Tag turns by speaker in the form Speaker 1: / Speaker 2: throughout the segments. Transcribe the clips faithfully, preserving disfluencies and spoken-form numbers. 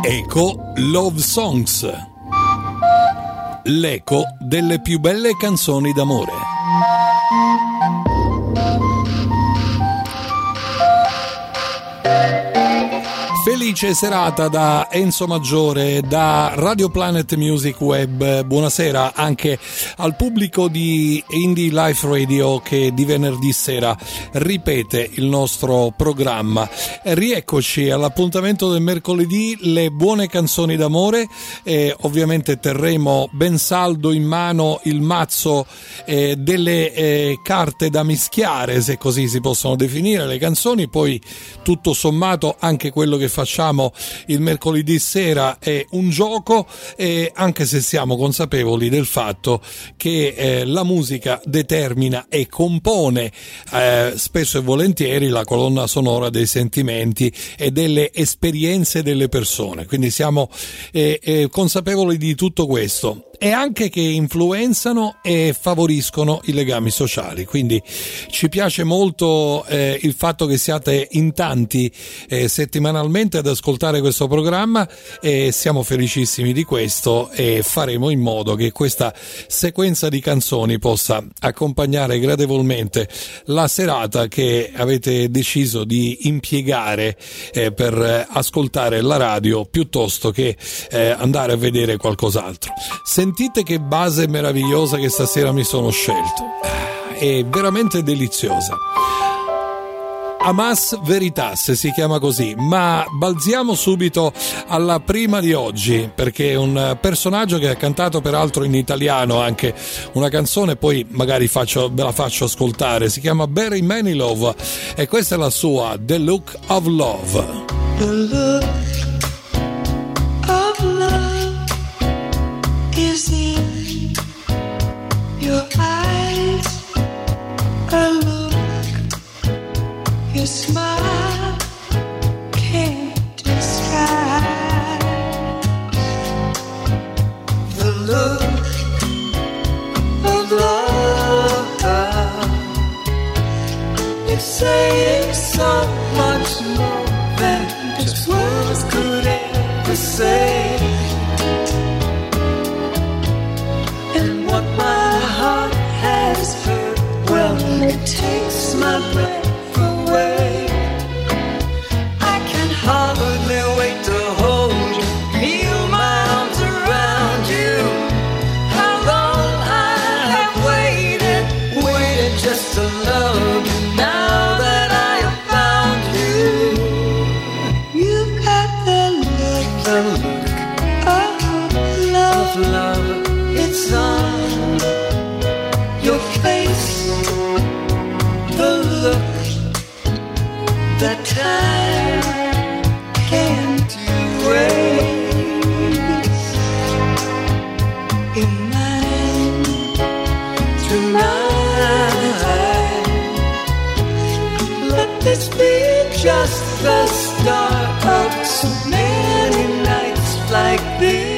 Speaker 1: Eco Love Songs, l'eco delle più belle canzoni d'amore. Felice serata da Enzo Maggiore, da Radio Planet Music Web. Buonasera anche al pubblico di Indie Life Radio che di venerdì sera ripete il nostro programma. Rieccoci all'appuntamento del mercoledì, le buone canzoni d'amore. E ovviamente terremo ben saldo in mano il mazzo eh, delle eh, carte da mischiare, se così si possono definire le canzoni. Poi tutto sommato anche quello che facciamo il mercoledì sera è un gioco, e anche se siamo consapevoli del fatto che eh, la musica determina e compone eh, spesso e volentieri la colonna sonora dei sentimenti e delle esperienze delle persone, quindi siamo eh, eh, consapevoli di tutto questo, e anche che influenzano e favoriscono i legami sociali. Quindi ci piace molto eh, il fatto che siate in tanti eh, settimanalmente ad ascoltare questo programma, e siamo felicissimi di questo, e faremo in modo che questa sequenza di canzoni possa accompagnare gradevolmente la serata che avete deciso di impiegare eh, per ascoltare la radio piuttosto che eh, andare a vedere qualcos'altro. Sentite che base meravigliosa che stasera mi sono scelto, è veramente deliziosa. Amas Veritas si chiama così, ma balziamo subito alla prima di oggi, perché è un personaggio che ha cantato peraltro in italiano anche una canzone, poi magari faccio, ve la faccio ascoltare. Si chiama Barry Manilow e questa è la sua The Look of Love.
Speaker 2: The look of love is in your eyes, a look your smile can't describe. The look of love, it's saying so much more than just words could ever say. And what my heart has heard, well, it takes my breath away. I can hardly wait to hold you, feel my arms around you. How long I have waited, waited just to love you. Now that I have found you, you've got the look, the look of love, of love. It's on your face, the look that time can't erase. In mine tonight, let this be just the start of so many nights like this.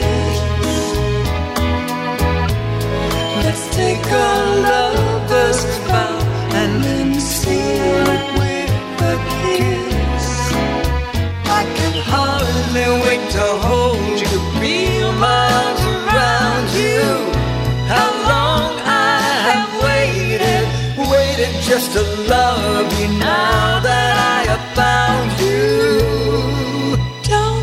Speaker 2: Let's take a lover's vow and then seal it with a kiss. I can hardly wait to hold you, feel my arms around you. How long I have waited, waited just to love you. Now that I have found you, don't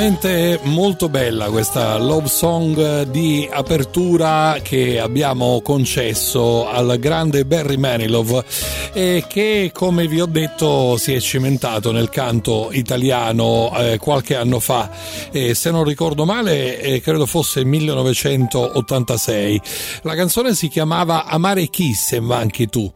Speaker 1: veramente molto bella questa love song di apertura che abbiamo concesso al grande Barry Manilow, e che, come vi ho detto, si è cimentato nel canto italiano eh, qualche anno fa, e se non ricordo male eh, credo fosse millenovecentottantasei. La canzone si chiamava Amare chi se manchi tu,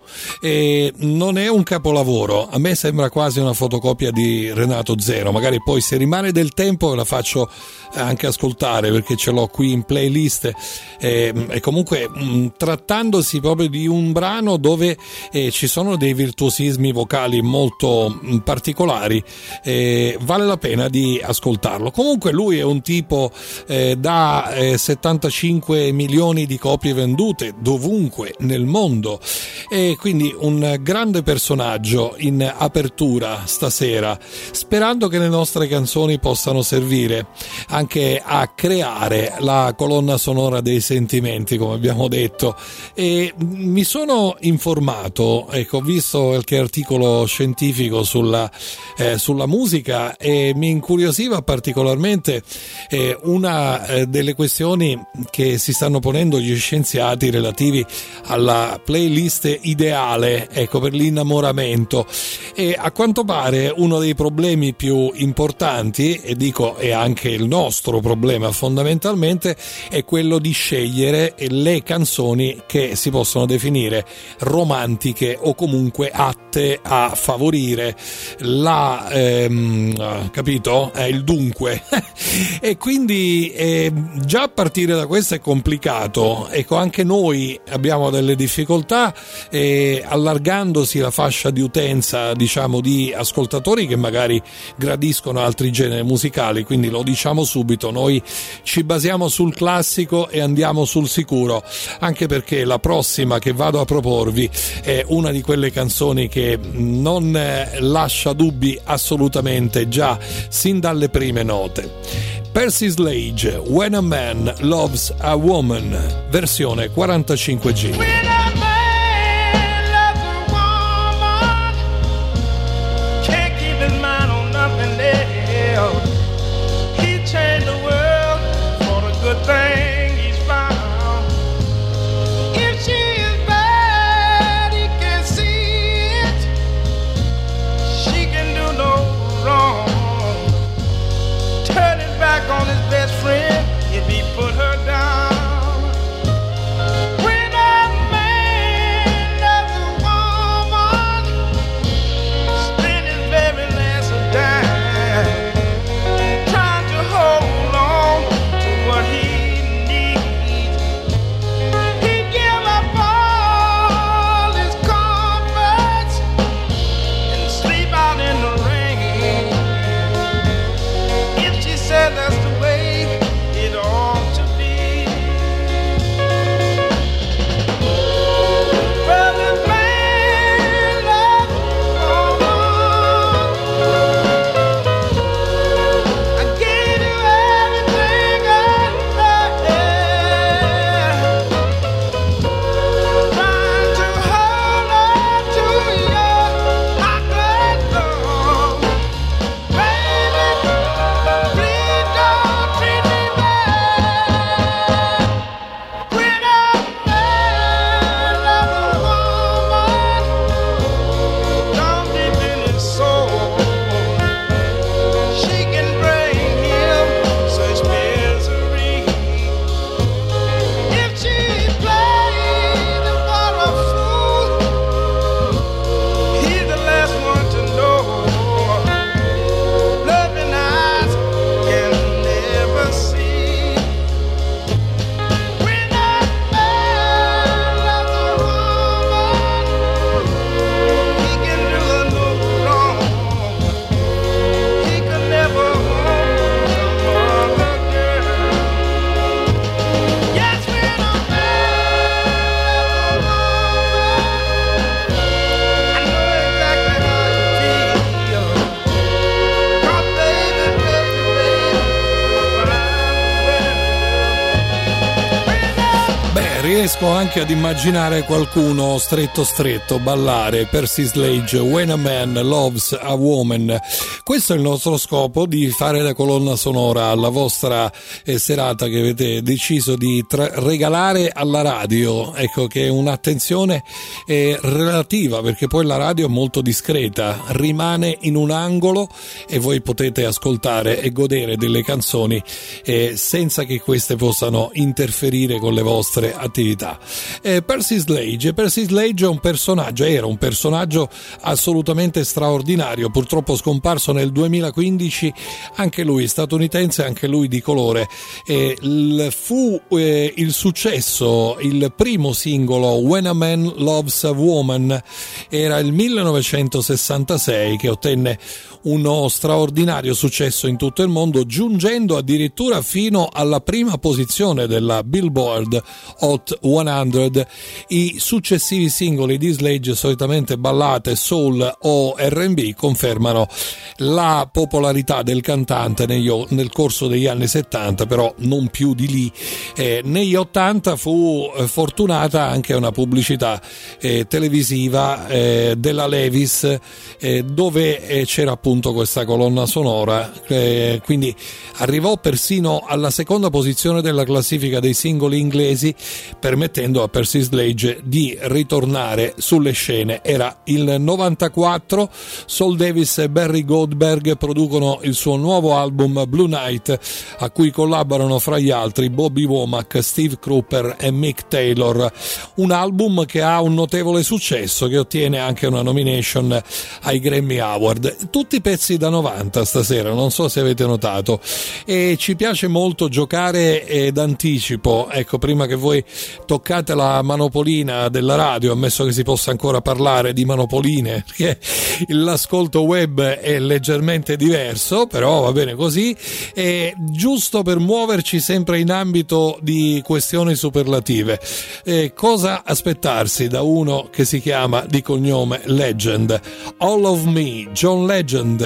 Speaker 1: e non è un capolavoro, a me sembra quasi una fotocopia di Renato Zero. Magari poi, se rimane del tempo, ve la faccio anche ascoltare, perché ce l'ho qui in playlist, eh, e comunque mh, trattandosi proprio di un brano dove eh, ci sono dei virtuosismi vocali molto mh, particolari, eh, vale la pena di ascoltarlo. Comunque lui è un tipo eh, da eh, settantacinque milioni di copie vendute dovunque nel mondo, e quindi un grande personaggio in apertura stasera, sperando che le nostre canzoni possano servire anche a creare la colonna sonora dei sentimenti, come abbiamo detto. E mi sono informato, ecco, ho visto qualche articolo scientifico sulla, eh, sulla musica, e mi incuriosiva particolarmente eh, una eh, delle questioni che si stanno ponendo gli scienziati relativi alla playlist ideale, ecco, per l'innamoramento. E a quanto pare uno dei problemi più importanti, e dico è anche il nostro problema fondamentalmente, è quello di scegliere le canzoni che si possono definire romantiche o comunque atte a favorire la ehm, capito? È il dunque e quindi eh, già a partire da questo è complicato. Ecco, anche noi abbiamo delle difficoltà, eh, allargandosi la fascia di utenza, diciamo, di ascoltatori che magari gradiscono altri generi musicali. Quindi lo diciamo subito, noi ci basiamo sul classico e andiamo sul sicuro, anche perché la prossima che vado a proporvi è una di quelle canzoni che non lascia dubbi assolutamente, già sin dalle prime note. Percy Sledge, When a Man Loves a Woman, versione quarantacinque G.
Speaker 3: Friend, if he put her down, when a man
Speaker 1: riesco anche ad immaginare qualcuno stretto stretto ballare Percy Sledge, When a Man Loves a Woman. Questo è il nostro scopo, di fare la colonna sonora alla vostra eh, serata che avete deciso di tra- regalare alla radio. Ecco che un'attenzione eh, relativa, perché poi la radio è molto discreta, rimane in un angolo e voi potete ascoltare e godere delle canzoni eh, senza che queste possano interferire con le vostre attività. Eh, Percy Sledge, Percy Sledge è un personaggio, era un personaggio assolutamente straordinario, purtroppo scomparso nel duemilaquindici, anche lui statunitense, anche lui di colore. Eh, il, fu eh, il successo, il primo singolo When a Man Loves a Woman, era il millenovecentosessantasei, che ottenne uno straordinario successo in tutto il mondo, giungendo addirittura fino alla prima posizione della Billboard Hot cento. I successivi singoli di Sledge, solitamente ballate, soul o erre and bi, confermano la popolarità del cantante negli, nel corso degli anni settanta, però non più di lì. Eh, negli ottanta fu eh, fortunata anche una pubblicità eh, televisiva eh, della Levi's, eh, dove eh, c'era appunto questa colonna sonora, eh, quindi arrivò persino alla seconda posizione della classifica dei singoli inglesi, permettendo a Percy Sledge di ritornare sulle scene. Era il novantaquattro, Saul Davis e Barry Goldberg producono il suo nuovo album Blue Night, a cui collaborano fra gli altri Bobby Womack, Steve Cropper e Mick Taylor. Un album che ha un notevole successo, che ottiene anche una nomination ai Grammy Award. Tutti pezzi da novanta stasera, non so se avete notato, e ci piace molto giocare eh, d'anticipo. Ecco, prima che voi toccate la manopolina della radio, ammesso che si possa ancora parlare di manopoline, perché l'ascolto web è leggermente diverso, però va bene così, è giusto per muoverci sempre in ambito di questioni superlative. Eh, cosa aspettarsi da uno che si chiama di cognome Legend? All of Me, John Legend.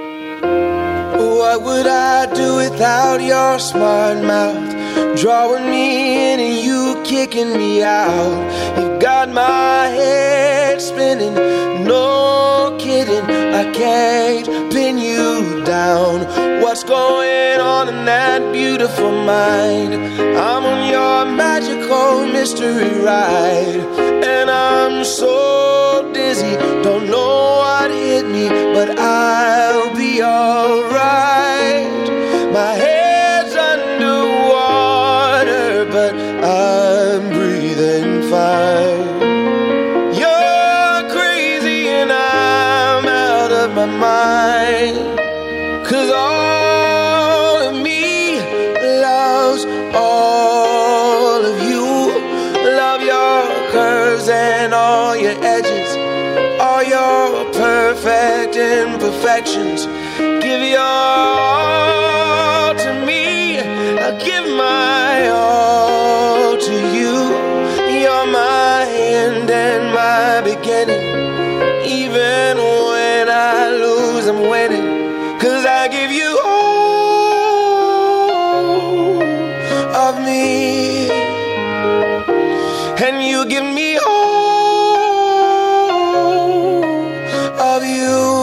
Speaker 3: What would I do without your smart mouth? Drawing me in and you kicking me out. You got my head spinning, no kidding, I can't pin you down. What's going on in that beautiful mind? I'm on your magical mystery ride, and I'm so dizzy, don't know what hit me, but I'll be alright. My head's underwater, but I'm breathing fine. You're crazy and I'm out of my mind, 'cause all of me loves all of you. Love your curves and all your edges, all your perfect imperfections. Give your all to me, I'll give my all to you. You're my end and my beginning. Even when I lose, I'm winning, 'cause I give you all of me, and you give me all of you.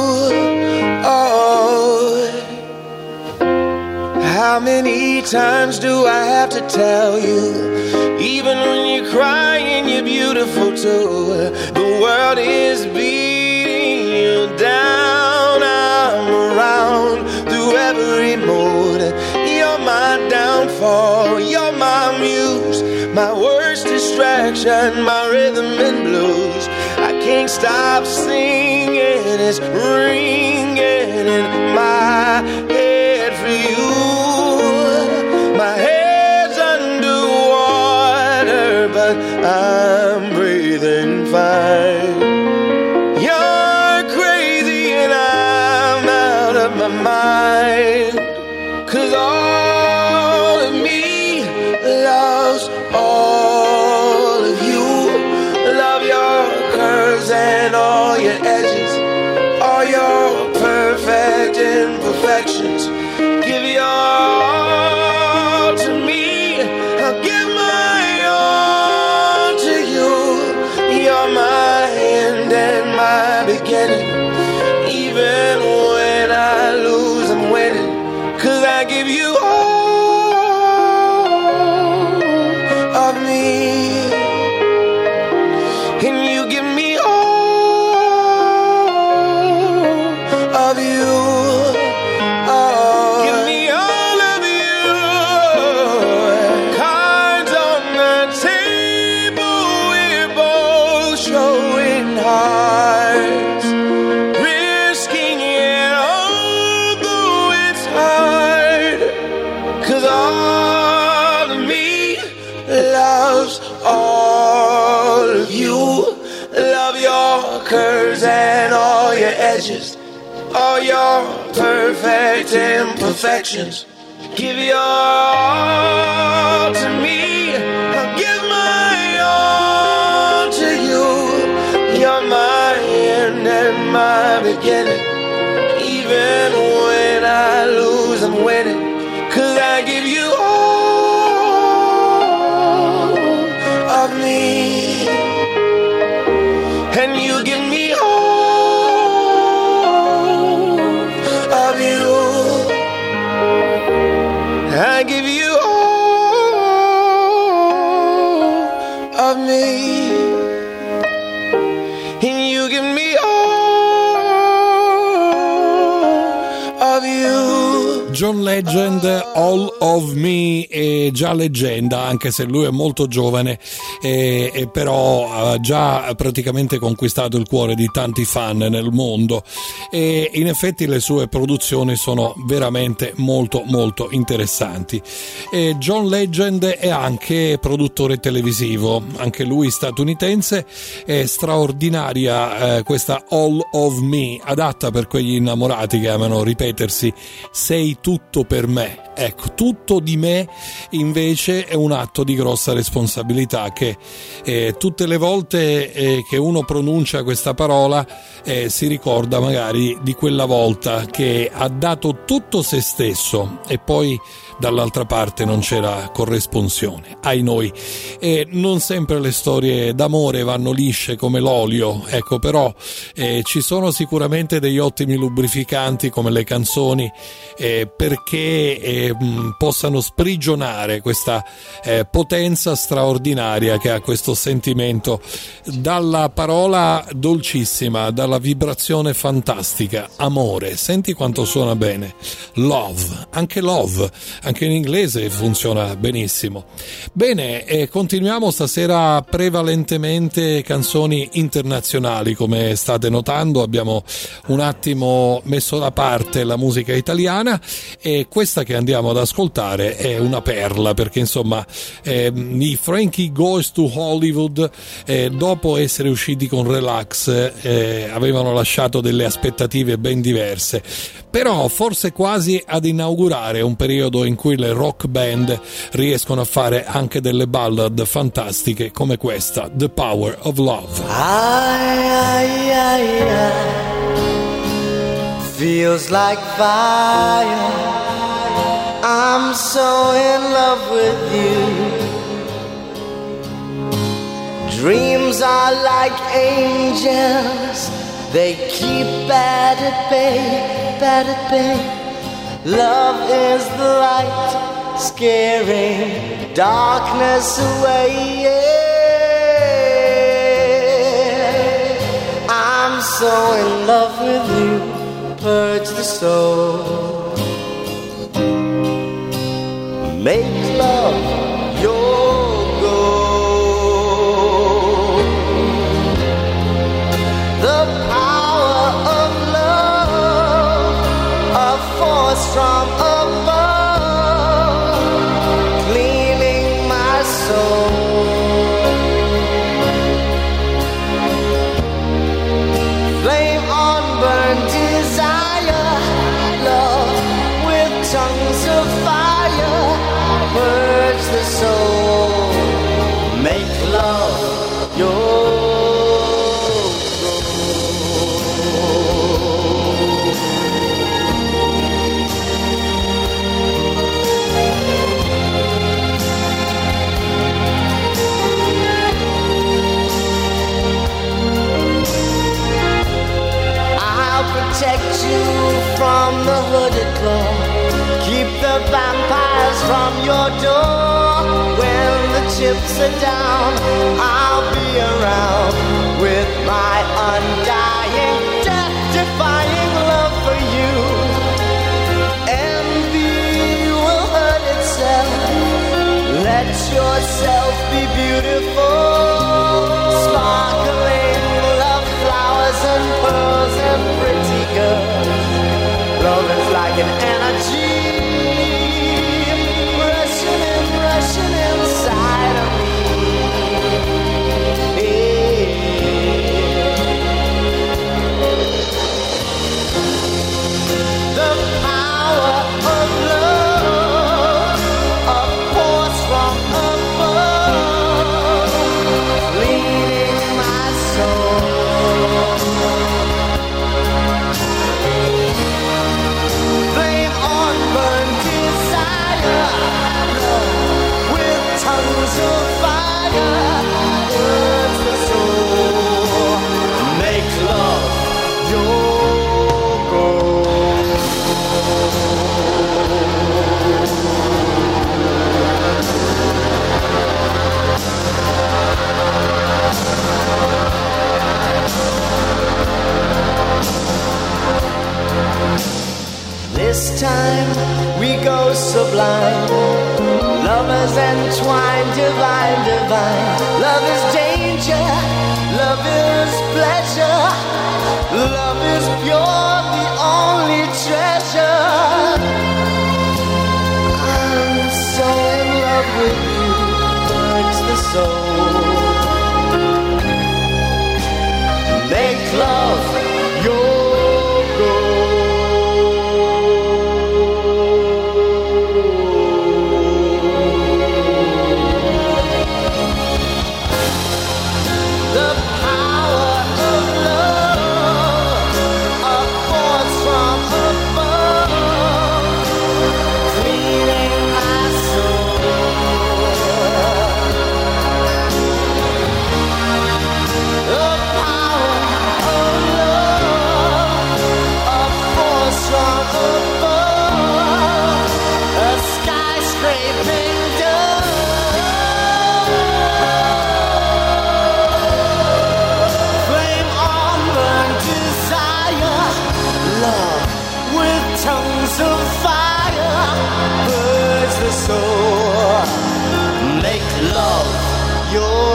Speaker 3: How many times do I have to tell you? Even when you're crying, you're beautiful too. The world is beating you down. I'm around through every mood. You're my downfall, you're my muse, my worst distraction, my rhythm and blues. I can't stop singing, it's ringing in my head for you. My head's underwater, but I'm breathing fine. You're crazy and I'm out of my mind, 'cause all of me loves all of you. Love your curves and all your edges, all your perfect imperfections. Give your all to me, I'll give my all beginning. Even when I lose, I'm winning. 'Cause I give you all of me, and you give me all of you. Oh, give me all of you. Cards on the table, we're both showing hearts, risking it although it's hard. 'Cause all of me loves all of you. Love your curves and all your edges, all your perfect imperfections. Give your all to me, I'll give my all to you. You're my end and my beginning. Even when I lose, I'm winning. 'Cause I give you all of me, and you give me all of you. I give you all of me, and you give me all of you.
Speaker 1: John Legend, All of Me, è già leggenda, anche se lui è molto giovane, e, e però ha già praticamente conquistato il cuore di tanti fan nel mondo, e in effetti le sue produzioni sono veramente molto molto interessanti. E John Legend è anche produttore televisivo, anche lui statunitense. È straordinaria eh, questa All of Me, adatta per quegli innamorati che amano ripetersi sei tutto per me. Ecco, tutto di me invece è un atto di grossa responsabilità che eh, tutte le volte eh, che uno pronuncia questa parola eh, si ricorda magari di quella volta che ha dato tutto se stesso e poi dall'altra parte non c'era corresponsione, ai noi. E non sempre le storie d'amore vanno lisce come l'olio, ecco, però eh, ci sono sicuramente degli ottimi lubrificanti come le canzoni eh, perché eh, mh, possano sprigionare questa eh, potenza straordinaria che ha questo sentimento, dalla parola dolcissima, dalla vibrazione fantastica, amore. Senti quanto suona bene, love, anche love, anche in inglese funziona benissimo. Bene, e continuiamo stasera prevalentemente canzoni internazionali, come state notando abbiamo un attimo messo da parte la musica italiana, e questa che andiamo ad ascoltare è una perla, perché insomma eh, i Frankie Goes to Hollywood eh, dopo essere usciti con Relax eh, avevano lasciato delle aspettative ben diverse, però forse quasi ad inaugurare un periodo in cui le rock band riescono a fare anche delle ballad fantastiche come questa, The Power of Love.
Speaker 2: I, I, I, I, feels like fire. I'm so in love with you. Dreams are like angels, they keep bad at bay, bad at bay. Love is the light, scaring darkness away. Yeah. I'm so in love with you, purge the soul. Make love your goal. The power of love, a force from above, cleaning my soul. Flame on burn desire, love with tongues of fire, purge the soul, make love your goal.
Speaker 3: floor. Keep the vampires from your door. When the chips are down, I'll be around with my undying, death-defying love for you. Envy will hurt itself. Let yourself be beautiful. Sparkling love flowers and pearls and pretty girls. Love is like an energy rushing and rushing inside of me. The power of love, a force from above, leading my soul. Flame on burn desire, with tongues of fire, burns the soul. Make love your goal. This time we go sublime, lovers entwined, divine, divine. Love is danger, love is pleasure, love is pure, the only treasure. I'm so in love with you, hurts the soul. Make love your goal. The power of love, a force from above, cleaning my soul. The power of love, a force from above, a skyscraping dove. Flame on burn desire, love with tongues of fire, burns the soul. Make love your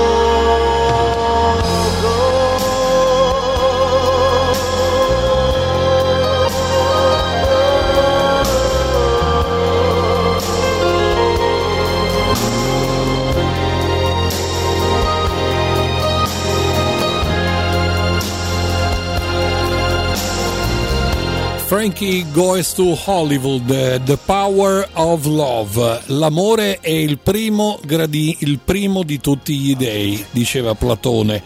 Speaker 1: Frankie Goes to Hollywood, The Power of Love. L'amore è il primo, gradi, il primo di tutti gli dei, diceva Platone,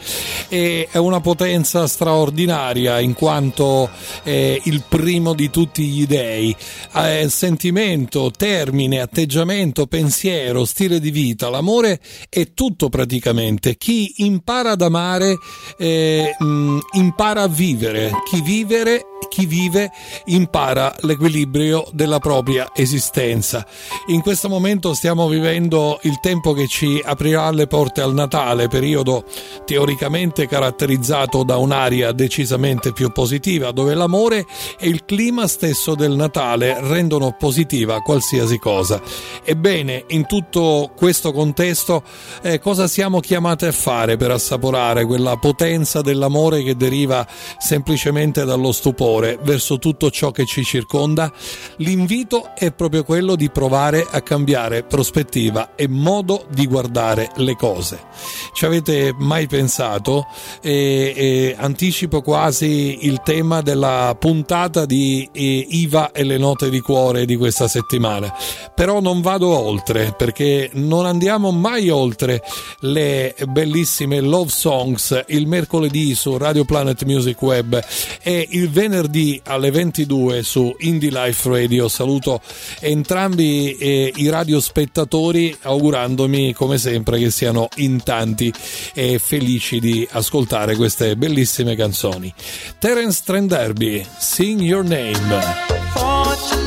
Speaker 1: e è una potenza straordinaria in quanto è il primo di tutti gli dei. È sentimento, termine, atteggiamento, pensiero, stile di vita. L'amore è tutto praticamente. Chi impara ad amare eh, mh, impara a vivere. Chi vivere Chi vive impara l'equilibrio della propria esistenza. In questo momento stiamo vivendo il tempo che ci aprirà le porte al Natale, periodo teoricamente caratterizzato da un'aria decisamente più positiva, dove l'amore e il clima stesso del Natale rendono positiva qualsiasi cosa. Ebbene, in tutto questo contesto, eh, cosa siamo chiamati a fare per assaporare quella potenza dell'amore che deriva semplicemente dallo stupore verso tutto ciò che ci circonda? L'invito è proprio quello di provare a cambiare prospettiva e modo di guardare le cose. Ci avete mai pensato? E, e anticipo quasi il tema della puntata di e, Iva e le note di cuore di questa settimana, però non vado oltre, perché non andiamo mai oltre le bellissime love songs il mercoledì su Radio Planet Music Web e il venerdì alle ventidue su Indie Life Radio. Saluto entrambi eh, i radiospettatori, augurandomi come sempre che siano in tanti e felici di ascoltare queste bellissime canzoni. Terence Trent D'Arby, Sing Your Name.
Speaker 2: Fortune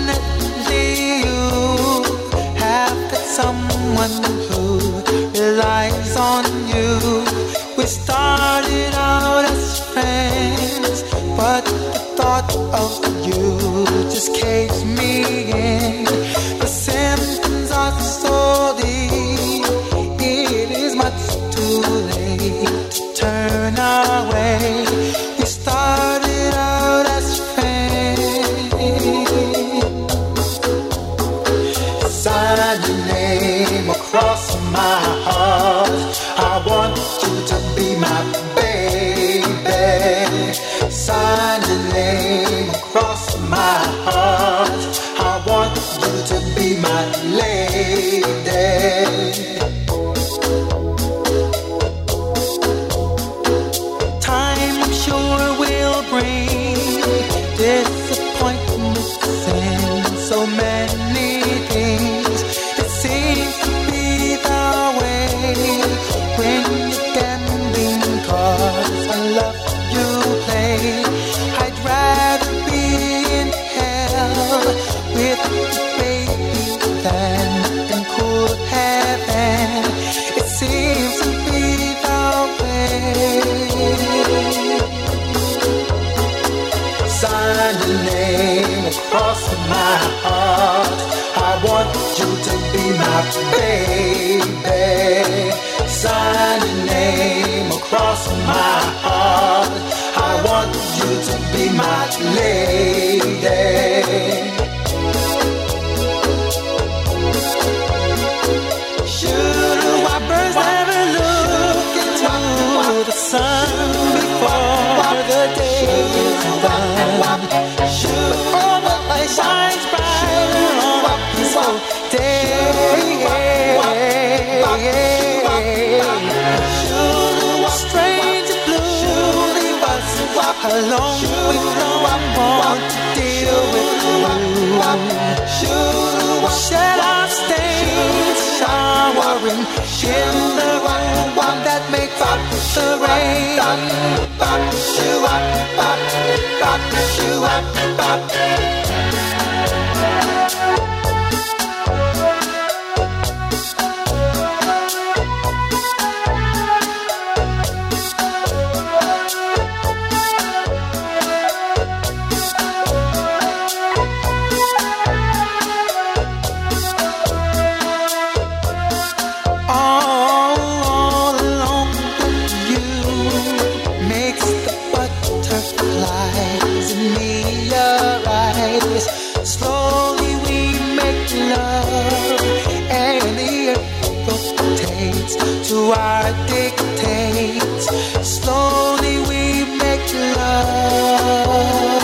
Speaker 2: want you to be my lady. Should why birds never look into the sun before the day is done? Should all the light shines brighter on a peaceful day? Strange blue leave us alone with no one to deal with you. Shed our stains, showering in the one that makes up the rain. Shoo up, up, up, shoo up, up. Slowly we make love, and the earth rotates to our dictates. Slowly we make love.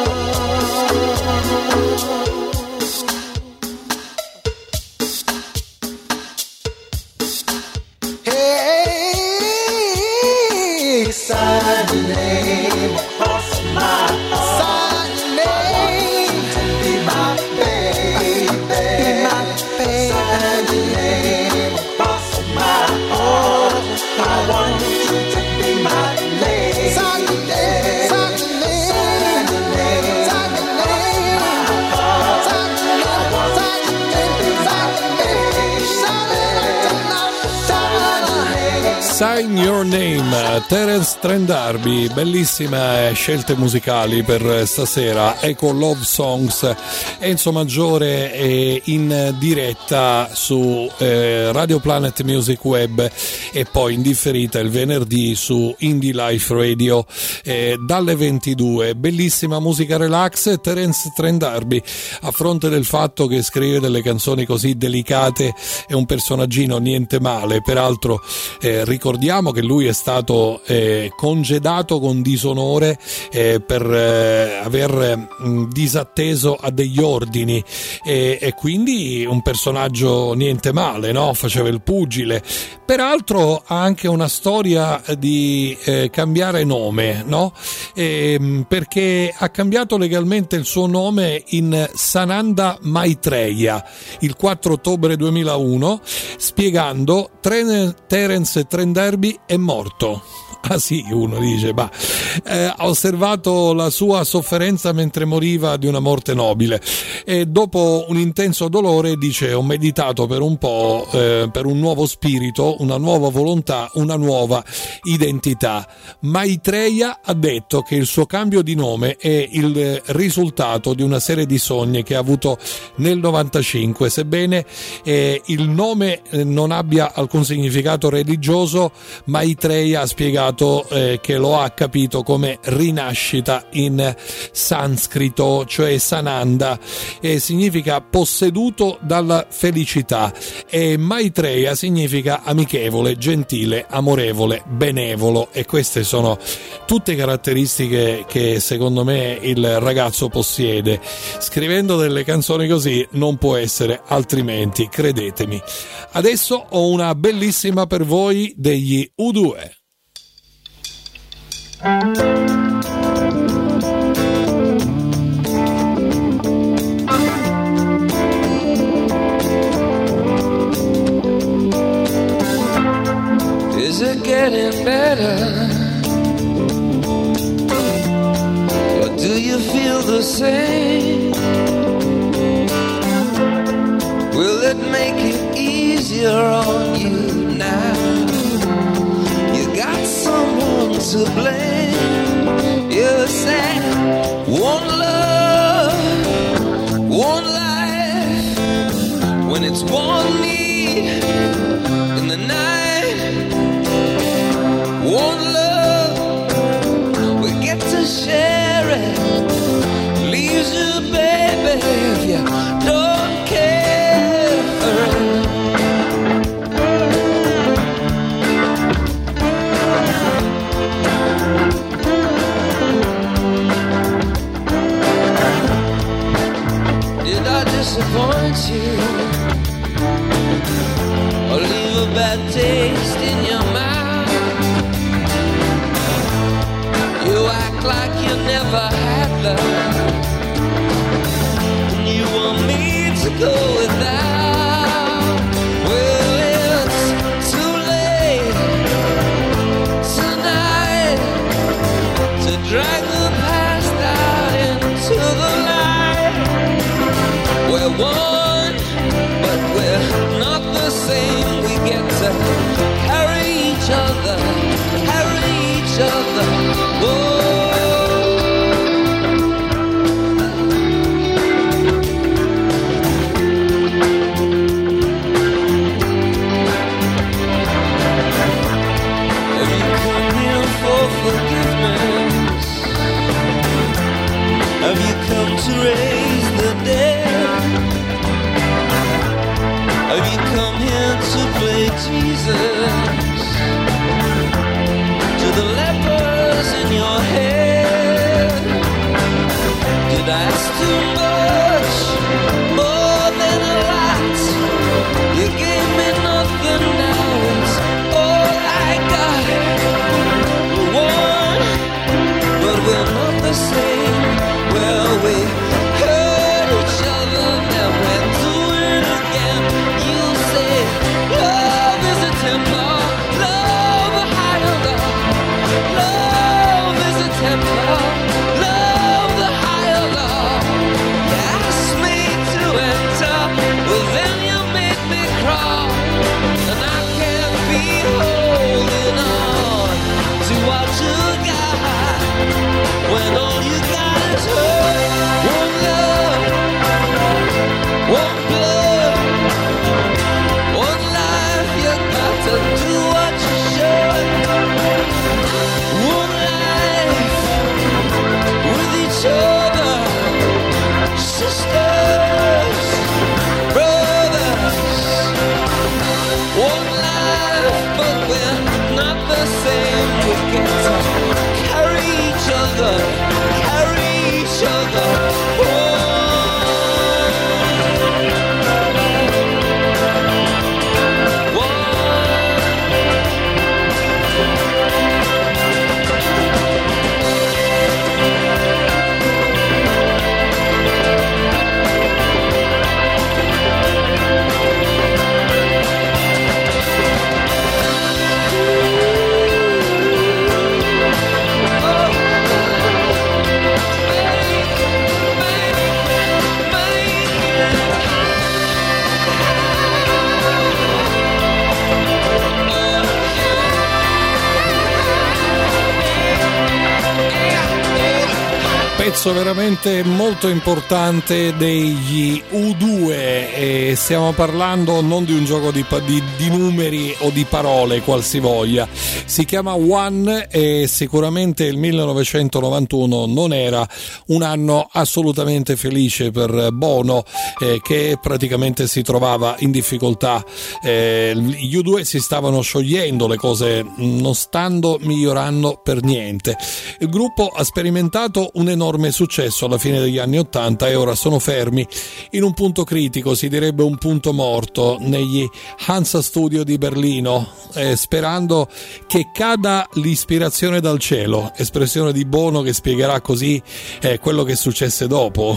Speaker 2: Hey, sign your name across my heart. Sign your name. I want you to be my lady. Sign your name, sign your name, sign your name, sign your name, sign your name, sign your name,
Speaker 1: Sign Your Name, Terence Trent D'Arby. Bellissime scelte musicali per stasera. Ecco, Love Songs, Enzo Maggiore è in diretta su eh, Radio Planet Music Web e poi in differita il venerdì su Indie Life Radio eh, dalle ventidue. Bellissima musica relax. Terence Trent D'Arby, a fronte del fatto che scrive delle canzoni così delicate, è un personaggino niente male. Peraltro eh, ricordiamo che lui è stato eh, congedato con disonore eh, per eh, aver mh, disatteso a degli ordini e, e quindi un personaggio niente male, no? Faceva il pugile. Peraltro ha anche una storia di eh, cambiare nome, no? E, perché ha cambiato legalmente il suo nome in Sananda Maitreya il quattro ottobre duemilauno, spiegando Terence Trent D'Arby è morto. Ah sì, uno dice, ma eh, ha osservato la sua sofferenza mentre moriva di una morte nobile e dopo un intenso dolore dice ho meditato per un po' eh, per un nuovo spirito, una nuova volontà, una nuova identità. Maitreya ha detto che il suo cambio di nome è il risultato di una serie di sogni che ha avuto nel novantacinque. Sebbene eh, il nome non abbia alcun significato religioso, Maitreya ha spiegato Eh, che lo ha capito come rinascita in sanscrito, cioè Sananda, e significa posseduto dalla felicità, e Maitreya significa amichevole, gentile, amorevole, benevolo, e queste sono tutte caratteristiche che secondo me il ragazzo possiede. Scrivendo delle canzoni così non può essere altrimenti, credetemi. Adesso ho una bellissima per voi degli U due.
Speaker 3: Is it getting better? Or do you feel the same? Will it make it easier on you now? You got someone to blame. You said one love, one life. When it's one need in the night, one love. We get to taste in your mouth. You act like you never had love, and you want me to go without. Well, it's too late tonight to drag the past out into the light. We're one, but we're not the same. We get to carry each other, carry each other. Whoa. Have you come here for forgiveness? Have you come to raise the dead? Have you come here to play Jesus to the lepers in your head? Did I ask too much, more than a lot? You gave me nothing, now it's all I got. We're one, but we're not the same. Well, we hurt each other, then we're doing it again. You say love is a temple, love a higher love. Love is a temple, love the higher love. You asked me to enter, well then you made me crawl, and I can't be holding on to what you got when all you got is hurt. One love, one blood, one life. You got to do what you should. One life with each other, sisters, brothers. One life, but we're not the same. We get to carry each other, carry each other.
Speaker 1: Pezzo veramente molto importante degli U due, e stiamo parlando non di un gioco di, di, di numeri o di parole qualsivoglia. Si chiama One, e sicuramente il millenovecentonovantuno non era un anno assolutamente felice per Bono, eh, che praticamente si trovava in difficoltà. Eh, gli U due si stavano sciogliendo, le cose non stando migliorando per niente. Il gruppo ha sperimentato un enorme successo alla fine degli anni ottanta e ora sono fermi in un punto critico, si direbbe un punto morto, negli Hansa Studio di Berlino, eh, sperando che cada l'ispirazione dal cielo, espressione di Bono che spiegherà così eh, quello che successe dopo.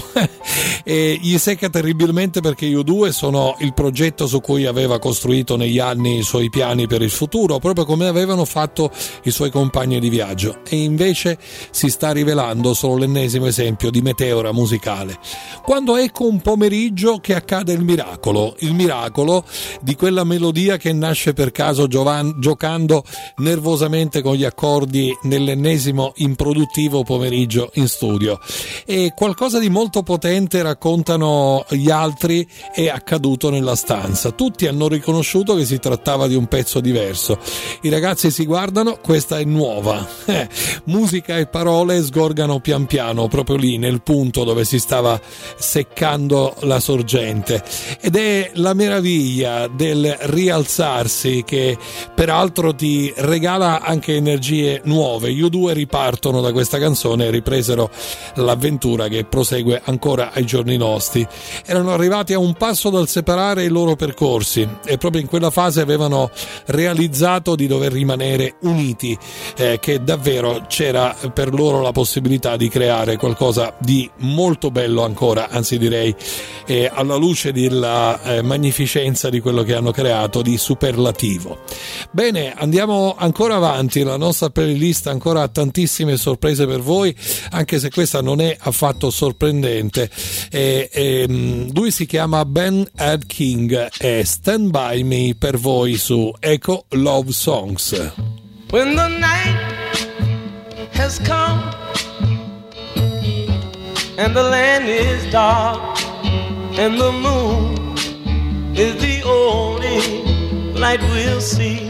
Speaker 1: E gli secca terribilmente perché gli U due sono il progetto su cui aveva costruito negli anni i suoi piani per il futuro, proprio come avevano fatto i suoi compagni di viaggio, e invece si sta rivelando solo l'ennesimo esempio di meteora musicale. Quando ecco un pomeriggio che accade il miracolo, il miracolo di quella melodia che nasce per caso giovan- giocando nervosamente con gli accordi nell'ennesimo improduttivo pomeriggio in studio. E qualcosa di molto potente, raccontano gli altri, è accaduto nella stanza. Tutti hanno riconosciuto che si trattava di un pezzo diverso. I ragazzi si guardano, questa è nuova. Eh, musica e parole sgorgano pian piano proprio lì nel punto dove si stava seccando la sorgente, ed è la meraviglia del rialzarsi che peraltro ti regala anche energie nuove. Gli U due ripartono da questa canzone e ripresero l'avventura che prosegue ancora ai giorni nostri. Erano arrivati a un passo dal separare i loro percorsi e proprio in quella fase avevano realizzato di dover rimanere uniti, eh, che davvero c'era per loro la possibilità di creare qualcosa di molto bello ancora, anzi direi eh, alla luce della eh, magnificenza di quello che hanno creato, di superlativo. Bene, andiamo ancora avanti, la nostra playlist ancora ha tantissime sorprese per voi, anche se questa non è affatto sorprendente. E, e, lui si chiama Ben Ed King e Stand By Me per voi su Echo Love Songs.
Speaker 3: When the night has come and the land is dark and the moon is the only light we'll see.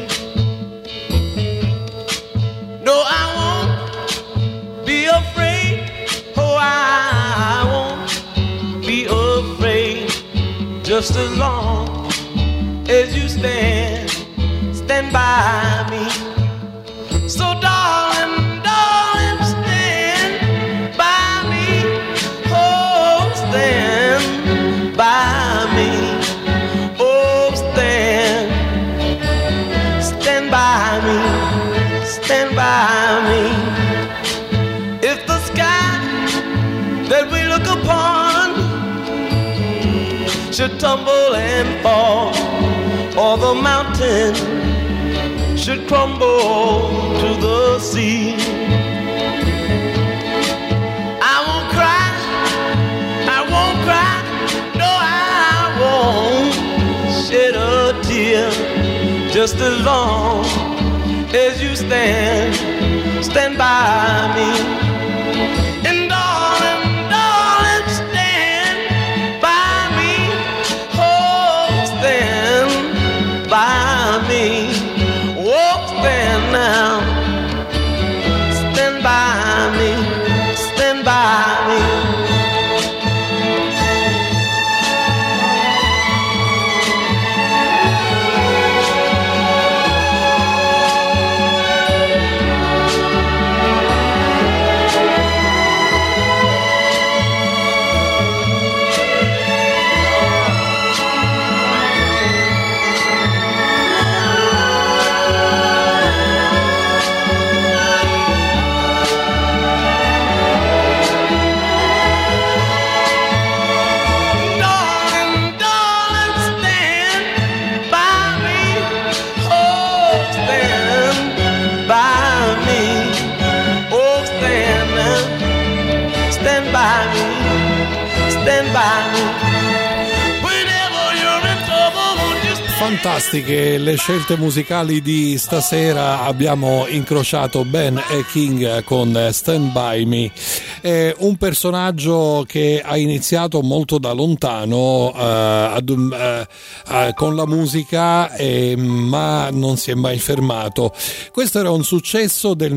Speaker 3: No, I won't be afraid. Oh, I won't be afraid. Just as long as you stand, stand by me. So darling, darling, stand by me. Oh, stand by me. Oh, stand, stand by me. Stand by me. If the sky that we look upon should tumble and fall, or the mountain should crumble to the sea, I won't cry, I won't cry, no, I won't shed a tear. Just as long as you stand, stand by me. And darling, darling, stand by me. Oh, stand by me. Oh, stand now. Stand by me. Stand by me.
Speaker 1: Fantastiche le scelte musicali di stasera. Abbiamo incrociato Ben e King con Stand By Me, è un personaggio che ha iniziato molto da lontano uh, ad, uh, uh, con la musica, eh, ma non si è mai fermato. Questo era un successo del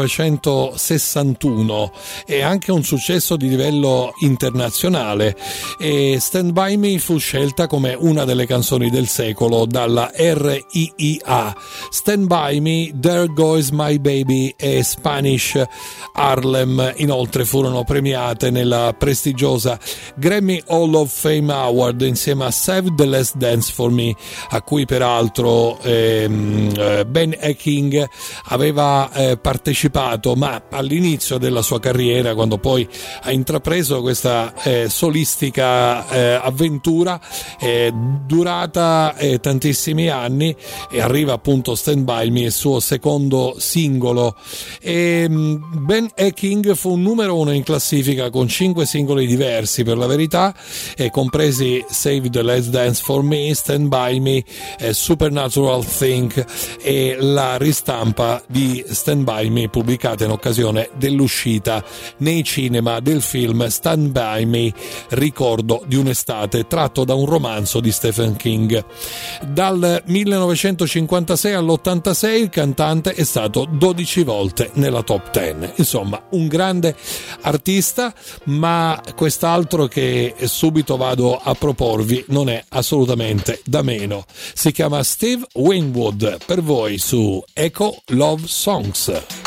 Speaker 1: millenovecentosessantuno e anche un successo di livello internazionale, e Stand By Me fu scelta come una delle canzoni del secolo dalla R I I A. Stand By Me, There Goes My Baby e Spanish Harlem inoltre furono premiate nella prestigiosa Grammy Hall of Fame Award insieme a Save the Last Dance for Me, a cui peraltro ehm, Ben E. King aveva eh, partecipato, ma all'inizio della sua carriera, quando poi ha intrapreso questa eh, solistica eh, avventura eh, durata eh, tantissimi anni, e arriva appunto Stand By Me, il suo secondo singolo. E Ben E. King fu un numero uno in classifica con cinque singoli diversi, per la verità, e compresi Save the Last Dance for Me, Stand By Me, eh, Supernatural Thing e la ristampa di Stand By Me pubblicata in occasione dell'uscita nei cinema del film Stand By Me, ricordo di un'estate, tratto da un romanzo di Stephen King. Dal millenovecentocinquantasei all'ottantasei il cantante è stato dodici volte nella top dieci. Insomma, un grande artista, ma quest'altro che subito vado a proporvi non è assolutamente da meno. Si chiama Steve Winwood, per voi su Echo Love Songs.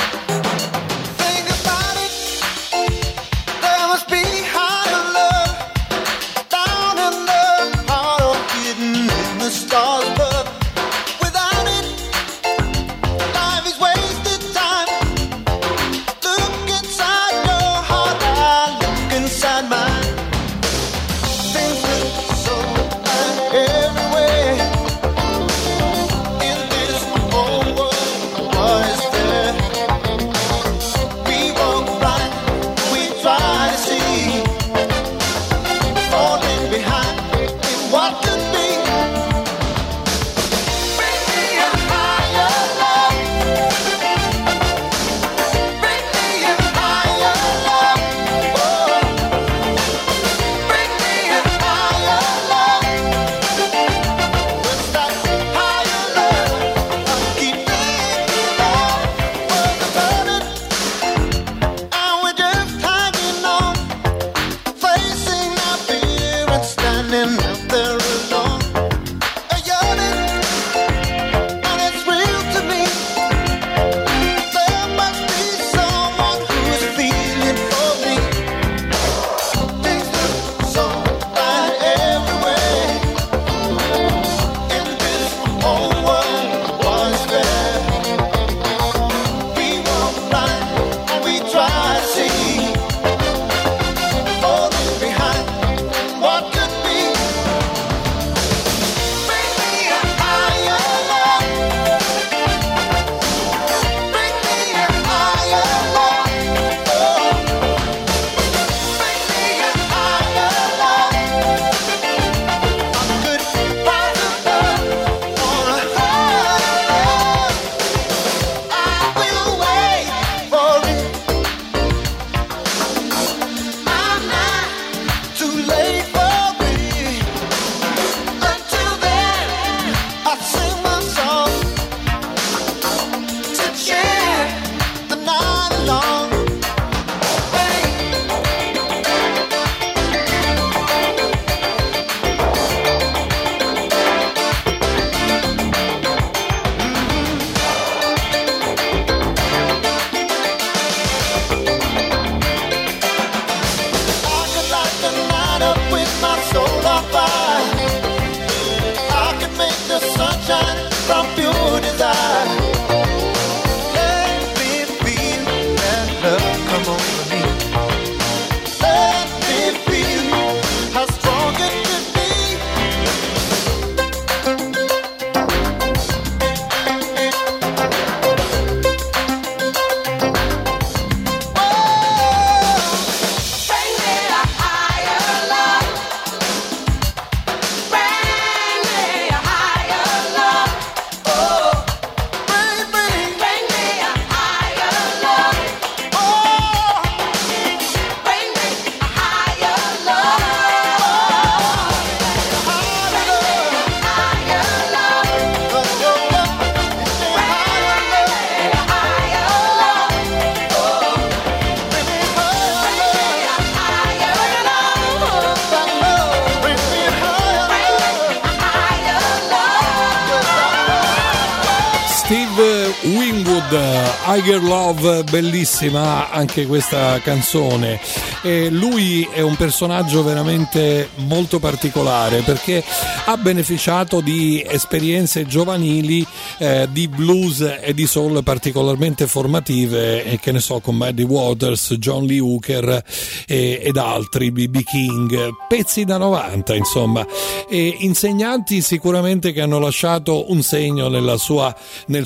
Speaker 1: Higher Love, bellissima anche questa canzone. E lui è un personaggio veramente molto particolare perché ha beneficiato di esperienze giovanili eh, di blues e di soul particolarmente formative, e che ne so, con Muddy Waters, John Lee Hooker e, ed altri, B B King, pezzi da novanta insomma, e insegnanti sicuramente che hanno lasciato un segno nella sua, nel suo talento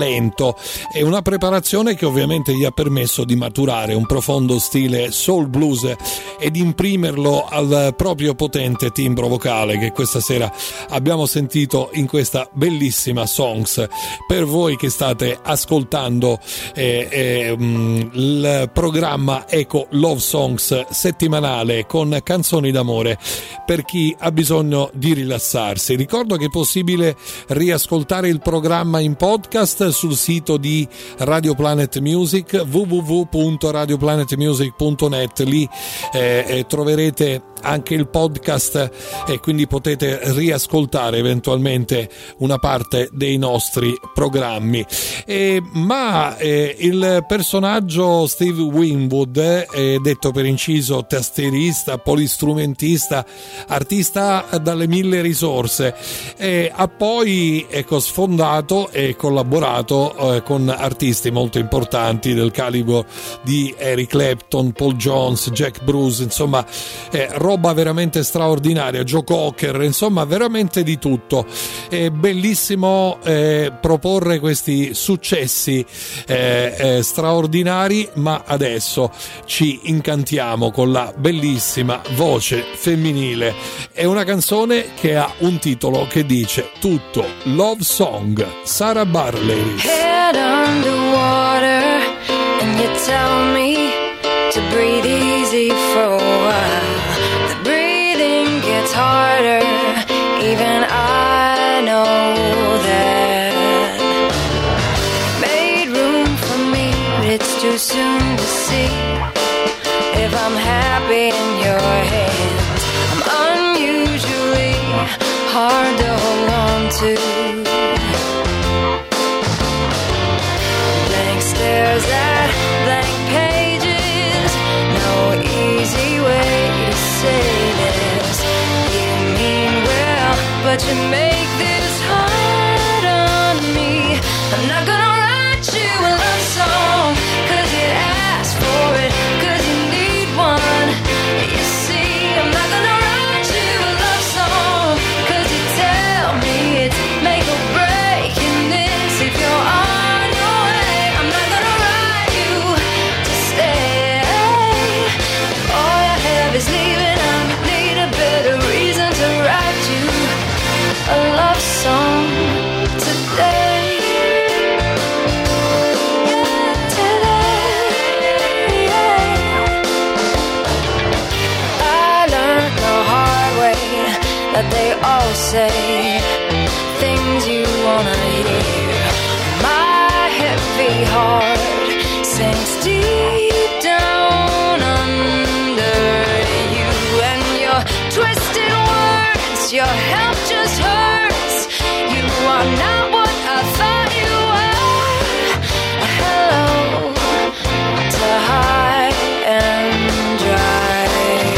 Speaker 1: talento e una preparazione che ovviamente gli ha permesso di maturare un profondo stile soul blues e di imprimerlo al proprio potente timbro vocale che questa sera abbiamo sentito in questa bellissima Songs. Per voi che state ascoltando eh, eh, il programma Eco Love Songs settimanale con canzoni d'amore per chi ha bisogno di rilassarsi. Ricordo che è possibile riascoltare il programma in podcast sul sito di Radio Planet Music, w w w punto radio planet music punto net. Lì eh, eh, troverete anche il podcast e quindi potete riascoltare eventualmente una parte dei nostri programmi. E, ma eh, il personaggio Steve Winwood, eh, detto per inciso tastierista, polistrumentista, artista dalle mille risorse, eh, ha poi ecco, sfondato e collaborato eh, con artisti molto importanti del calibro di Eric Clapton, Paul Jones, Jack Bruce, insomma eh, roba veramente straordinaria, Joe Cocker, insomma veramente di tutto. È bellissimo eh, proporre questi successi eh, eh, straordinari, ma adesso ci incantiamo con la bellissima voce femminile. È una canzone che ha un titolo che dice tutto, Love Song, Sarah Bareilles.
Speaker 4: Head underwater and you tell me to breathe easy for a while. The breathing gets harder, even I know that. Made room for me, but it's too soon to see if I'm happy in your hands. I'm unusually hard to hold on to. Blank stares at blank pages, no easy way to say this. You mean well, but you make this hard on me. I'm not gonna write you a love song, cause you asked for it, cause you need one. You see, I'm not gonna write you a love song, cause you tell me it's make or break in this. If you're on your way, I'm not gonna write you to stay. If all you have is leaving, I need a better reason to write you a love song today. Today, yeah. I learned the hard way that they all say things you wanna hear. My heavy heart sinks deep down under you, and your twisted words, your help just hurts. You are not what I thought you were. Hello to high and dry.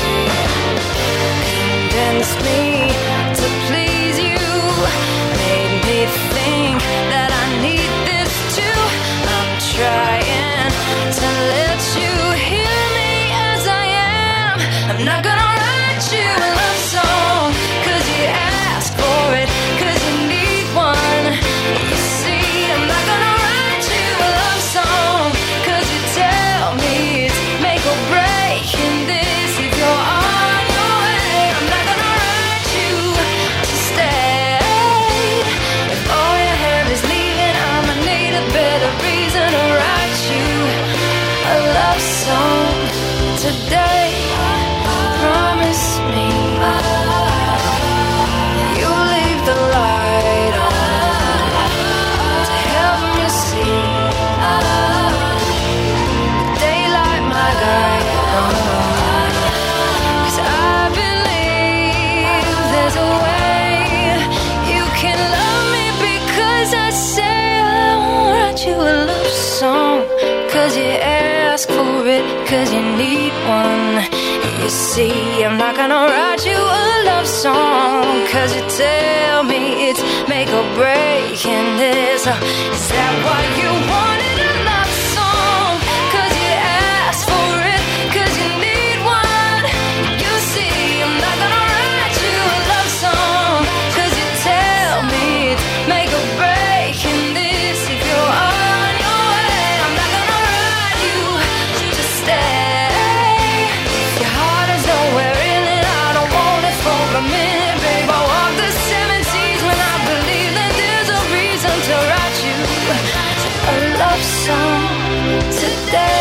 Speaker 4: Convinced me to please you, made me think that I need this too. I'm trying to let you hear me as I am. I'm not gonna write you a love song, cause you asked for it, cause you need one. You see, I'm not gonna write you a love song, cause you tell me it's make or break in this. If you're on your way, I'm not gonna write you to stay. If all you have is leaving, I'ma need a better reason to write you a love song today. Promise me you'll leave the light on to help me see the daylight my guide on. 'Cause I believe there's a way you can love me, because I say I won't write you a love song, cause you ask for it, cause you need one. You see, I'm not gonna write you a love song, cause you tell me it's make or break in this. Uh, is that why you wanted a love song? Cause you asked for it, cause you need one. You see, I'm not gonna write you a love song, cause you tell me it's make or break in this. If you're song today.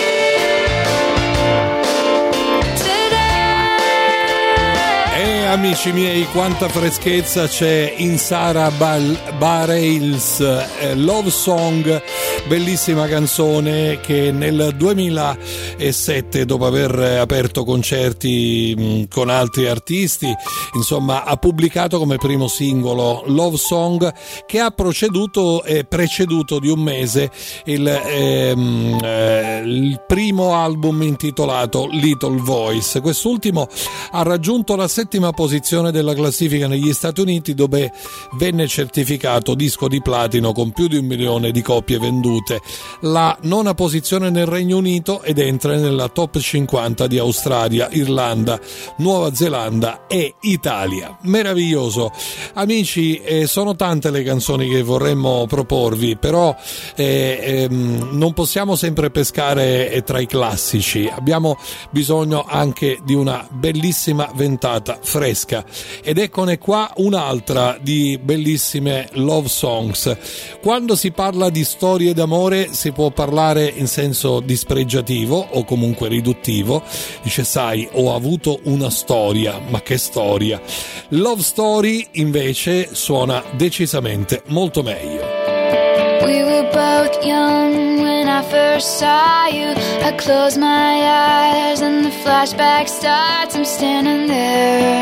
Speaker 1: Amici miei, quanta freschezza c'è in Sarah Bareilles, eh, Love Song, bellissima canzone che nel duemilasette, dopo aver aperto concerti mh, con altri artisti, insomma ha pubblicato come primo singolo Love Song, che ha proceduto e eh, preceduto di un mese il, ehm, eh, il primo album intitolato Little Voice. Quest'ultimo ha raggiunto la settima posizione della classifica negli Stati Uniti, dove venne certificato disco di platino con più di un milione di copie vendute, la nona posizione nel Regno Unito, ed entra nella top cinquanta di Australia, Irlanda, Nuova Zelanda e Italia. Meraviglioso. Amici, eh, sono tante le canzoni che vorremmo proporvi, però eh, ehm, non possiamo sempre pescare eh, tra i classici, abbiamo bisogno anche di una bellissima ventata fresca, ed eccone qua un'altra di bellissime love songs. Quando si parla di storie d'amore si può parlare in senso dispregiativo o comunque riduttivo, dice sai ho avuto una storia, ma che storia. Love story invece suona decisamente molto meglio.
Speaker 4: We were both young when I first saw you. I close my eyes and the flashback starts. I'm standing there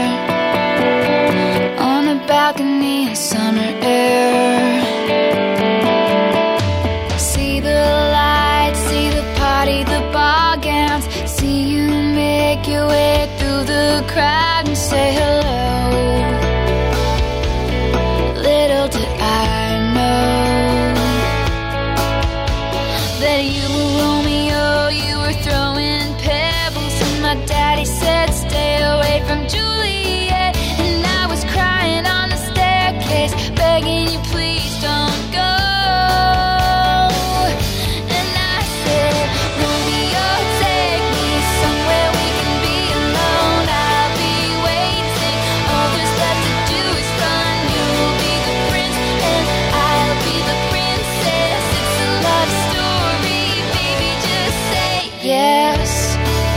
Speaker 4: on the balcony in summer air. See the lights, see the party, the ball gowns. See you make your way through the crowd and say hello. Little did I know that you were Romeo, you were throwing pebbles, and my daddy said stay away from Juliet, and I was crying on the staircase, begging you please don't go. And I said, Romeo, take me somewhere we can be alone. I'll be waiting, all there's left to do is run. You'll be the prince and I'll be the princess. It's a love story, baby, just say yes.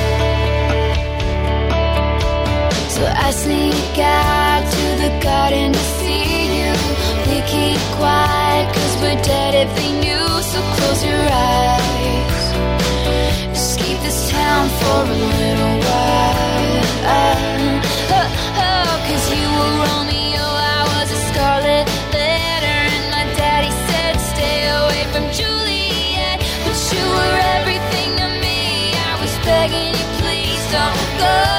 Speaker 4: So I sneak out to the garden to see you. We keep quiet cause we're dead if they knew. So close your eyes, escape this town for a little while. Oh, oh, cause you were Romeo, I was a scarlet letter, and my daddy said stay away from Juliet, but you were everything to me. I was begging you please don't go.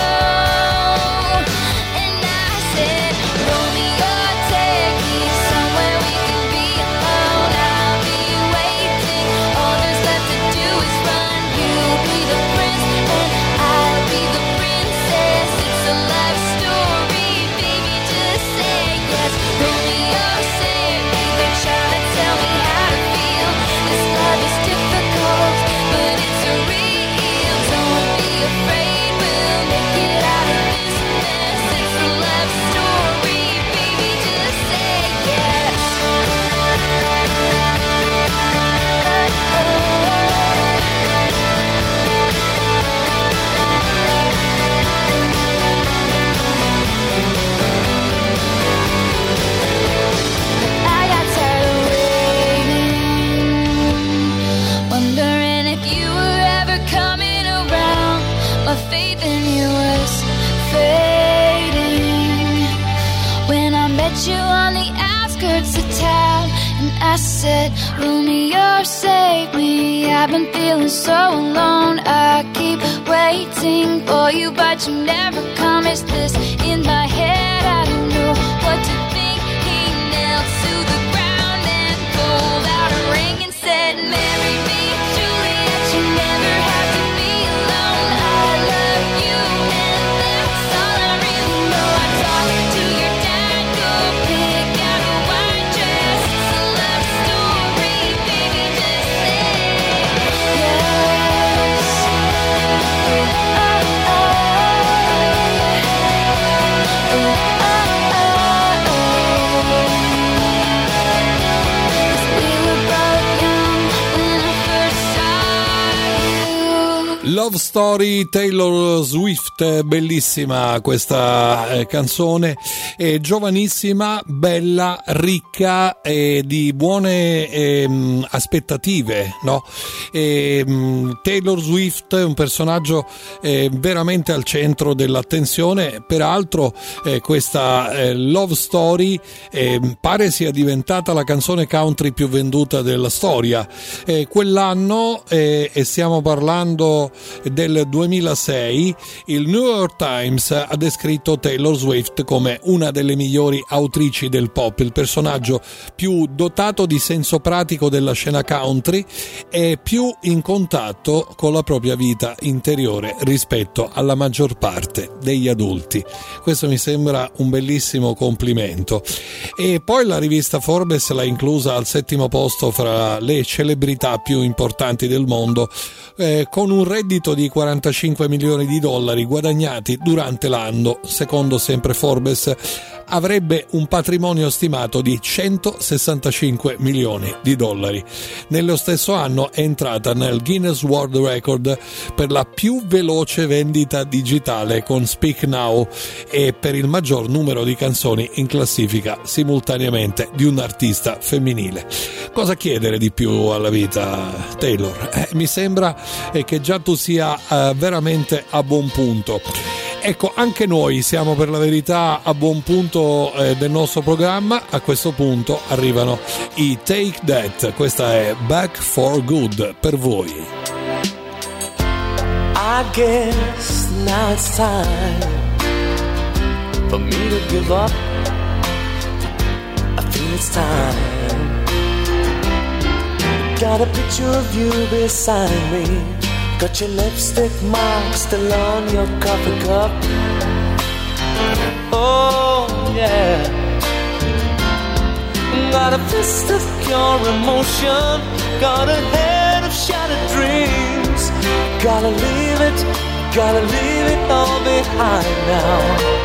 Speaker 4: And I said, Romeo, take me somewhere we can be alone. I'll be waiting, all there's left to do is run. You'll be the prince and I'll be the princess. It's a love story, baby, just say yes. Romeo, save me, they're trying to tell me how to feel. This love is difficult, but it's real. Don't be afraid, we'll make it out of this mess. It's a love story, baby, just say yes. I got tired of waiting, wondering if you were ever coming around. My faith in you was fading when I met you on the outskirts of town, and I said, Romeo, save me. I've been feeling so alone. I keep waiting for you, but you never come. Is this in my head? I don't know what to think. He knelt to the ground and pulled out a ring and said, marry me, Juliet. You never have to be alone. I love you, and that's all I really know. I talked to your dad, go pick out a white dress. It's a love story, baby, just say yes. Oh, oh, oh, oh, oh.
Speaker 1: Love Story, Taylor Swift, bellissima questa eh, canzone, è giovanissima, bella, ricca e di buone eh, aspettative, no? E, mh, Taylor Swift è un personaggio eh, veramente al centro dell'attenzione, peraltro eh, questa eh, Love Story eh, pare sia diventata la canzone country più venduta della storia eh, quell'anno, eh, e stiamo parlando del duemilasei. Il New York Times ha descritto Taylor Swift come una delle migliori autrici del pop, il personaggio più dotato di senso pratico della scena country e più in contatto con la propria vita interiore rispetto alla maggior parte degli adulti. Questo mi sembra un bellissimo complimento. E poi la rivista Forbes l'ha inclusa al settimo posto fra le celebrità più importanti del mondo, eh, con un reddito di quarantacinque milioni di dollari guadagnati durante l'anno. Secondo sempre Forbes avrebbe un patrimonio stimato di centosessantacinque milioni di dollari. Nello stesso anno è entrata nel Guinness World Record per la più veloce vendita digitale con Speak Now e per il maggior numero di canzoni in classifica simultaneamente di un artista femminile. Cosa chiedere di più alla vita, Taylor? Eh, mi sembra eh, che già tu sia eh, veramente a buon punto. Ecco, anche noi siamo per la verità a buon punto eh, del nostro programma. A questo punto arrivano i Take That, questa è Back for Good per voi.
Speaker 3: I guess now it's time for me to give up. I feel it's time. Got a picture of you beside me. Got your lipstick mark still on your coffee cup. Oh yeah. Got a fist of pure emotion. Got a head of shattered dreams. Gotta leave it, gotta leave it all behind now.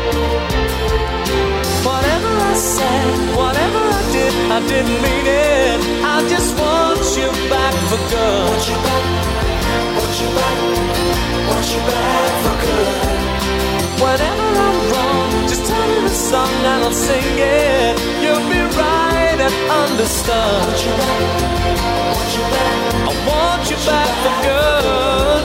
Speaker 3: Whatever I said, whatever I did, I didn't mean it. I just want you back for good. Want you back, want you back, want you back for good. Whenever I'm wrong, just tell me the song and I'll sing it. You'll be right and understood. Want you back, want you back, I want you back for good.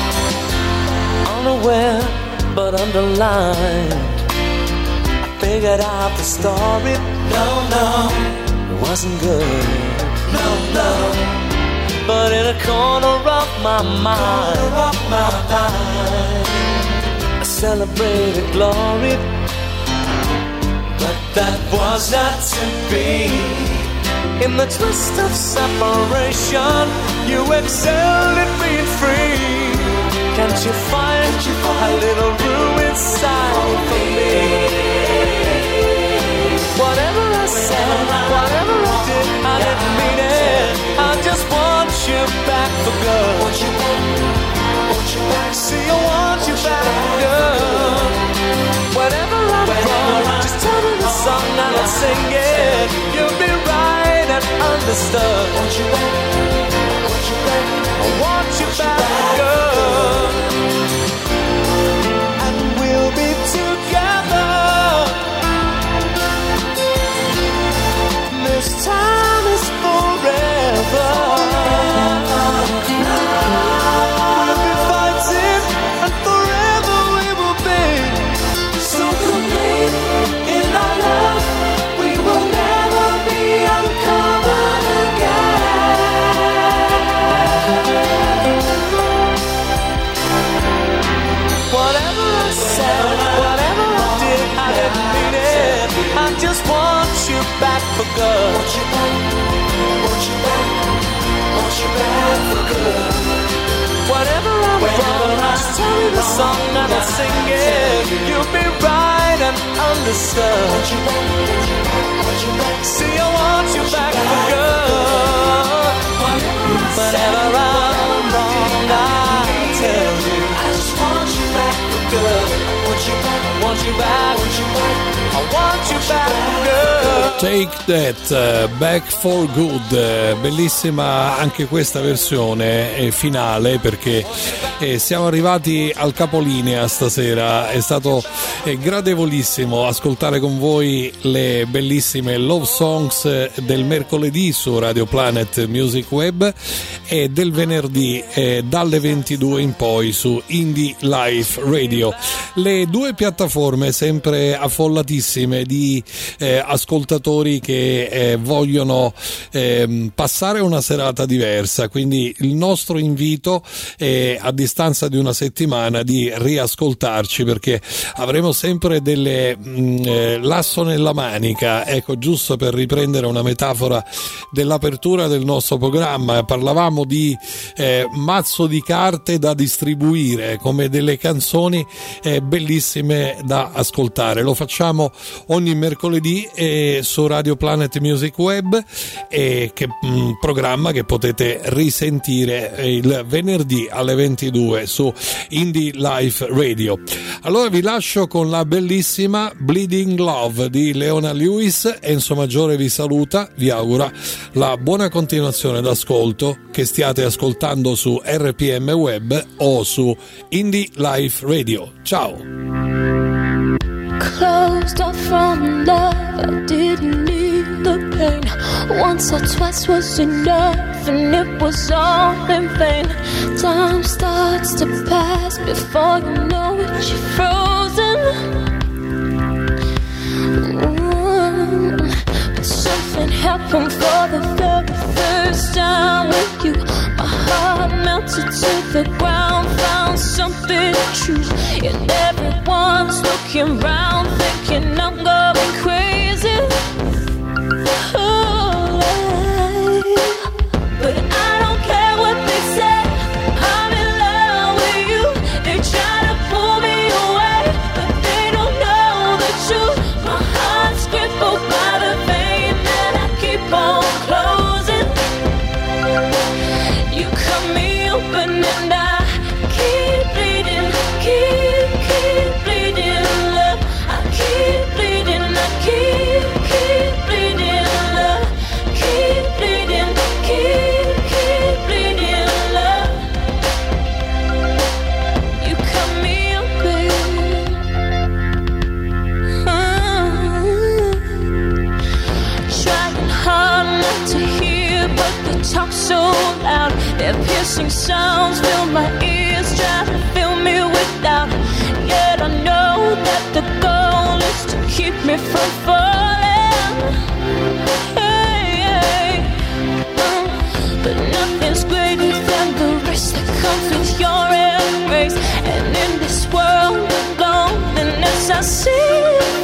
Speaker 3: Unaware but underlined, figured out the story. No, no, it wasn't good. No, no, but in a corner of my mind, corner of my mind, I celebrated glory, but that was not to be. In the twist of separation, you excelled at being free. Can't you find, Can't you find a little room inside for me? Whatever I said, whatever I did, I didn't mean it. I just want you back for good. Want you back, want you back. See, I want you back for good. Whenever I'm wrong, just tell me the song and I'll sing it. You'll be right and understood. Want you back, want you back. I want you back for good. And we'll be together. This time is forever. We'll be fighting, and forever we will be so complete in our love. We will never be uncovered again. Whatever I said, whatever I did, I didn't mean it. I just want you back for good. Want you back, want you back, want you back for good. Whatever I'm wrong, just tell me the song and I'll sing it. You'll be right and understood. Want you back, want you back. See, I want you back for good. Whenever I'm wrong, I'll tell you. I just want you back for good. Want you back, want you back, want you back. I want you back, girl.
Speaker 1: Take That, uh, Back for Good, uh, bellissima anche questa versione eh, finale, perché eh, siamo arrivati al capolinea stasera. È stato eh, gradevolissimo ascoltare con voi le bellissime love songs eh, del mercoledì su Radio Planet Music Web e del venerdì eh, dalle ventidue in poi su Indie Life Radio. Le due piattaforme sempre affollatissime di eh, ascoltatori che eh, vogliono eh, passare una serata diversa, quindi il nostro invito è, a distanza di una settimana, di riascoltarci, perché avremo sempre delle mh, eh, l'asso nella manica, ecco, giusto per riprendere una metafora dell'apertura del nostro programma. Parlavamo di eh, mazzo di carte da distribuire, come delle canzoni eh, bellissime da ascoltare. Lo facciamo ogni mercoledì eh, su Radio Planet Music Web, e che mh, programma che potete risentire il venerdì alle ventidue su Indie Life Radio. Allora vi lascio con la bellissima Bleeding Love di Leona Lewis. Enzo Maggiore vi saluta, vi augura la buona continuazione d'ascolto, che stiate ascoltando su R P M Web o su Indie Life Radio. Ciao.
Speaker 5: Closed off from love, I didn't need the pain. Once or twice was enough, and it was all in vain. Time starts to pass before you know it, you're frozen. Mm. But something happened for the very first time with you. My heart melted to the ground, found something true, and everyone's looking round, thinking I'm going crazy. Oh, but I don't care what they say, I'm in love with you. They try to pull me away, but they don't know the truth. My heart's crippled by the pain, and I keep on closing. You cut me open and I keep bleeding, keep, keep bleeding, love. I keep bleeding, I keep, keep bleeding, love. Keep bleeding, keep, keep bleeding, love. You cut me open. Mm. Trying hard not to hear, but they talk so loud. Their piercing sounds fill my ears, try to fill me with doubt. Yet I know that the goal is to keep me from falling. Hey, hey. Mm. But nothing's greater than the risk that comes with your embrace. And in this world of loneliness, I see